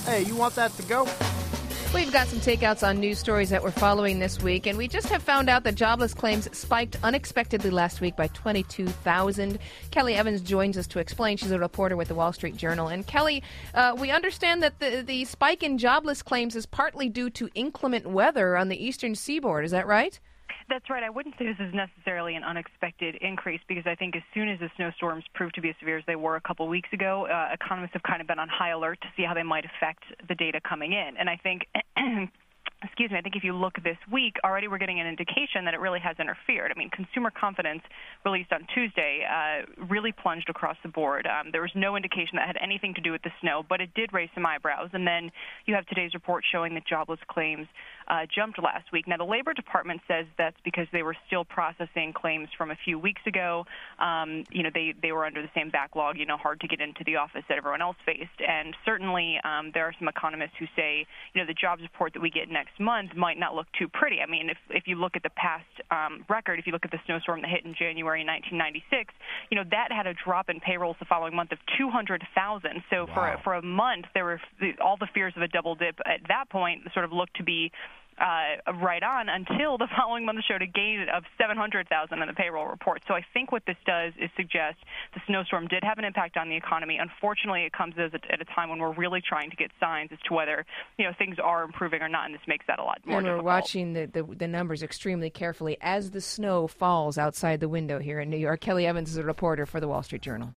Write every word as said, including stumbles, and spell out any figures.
Hey, you want that to go? We've got some takeouts on news stories that we're following this week, and we just have found out that jobless claims spiked unexpectedly last week by twenty-two thousand. Kelly Evans joins us to explain. She's a reporter with the Wall Street Journal. And Kelly, uh, we understand that the, the spike in jobless claims is partly due to inclement weather on the eastern seaboard. Is that right? That's right. I wouldn't say this is necessarily an unexpected increase because I think as soon as the snowstorms proved to be as severe as they were a couple weeks ago, uh, economists have kind of been on high alert to see how they might affect the data coming in. And I think Excuse me, I think if you look this week, already we're getting an indication that it really has interfered. I mean, consumer confidence released on Tuesday uh, really plunged across the board. Um, there was no indication that had anything to do with the snow, but it did raise some eyebrows. And then you have today's report showing that jobless claims uh, jumped last week. Now, the Labor Department says that's because they were still processing claims from a few weeks ago. Um, you know, they, they were under the same backlog, you know, hard to get into the office that everyone else faced. And certainly um, there are some economists who say, you know, the jobs report that we get next month might not look too pretty. I mean, if if you look at the past um, record, if you look at the snowstorm that hit in January nineteen ninety-six, you know, that had a drop in payrolls the following month of two hundred thousand. So wow. for for a month, there were all the fears of a double dip at that point sort of looked to be Uh, right on until the following month showed a gain of seven hundred thousand in the payroll report. So I think what this does is suggest the snowstorm did have an impact on the economy. Unfortunately, it comes as a, at a time when we're really trying to get signs as to whether, you know, things are improving or not, and this makes that a lot more and we're difficult. watching the, the, the numbers extremely carefully as the snow falls outside the window here in New York. Kelly Evans is a reporter for the Wall Street Journal.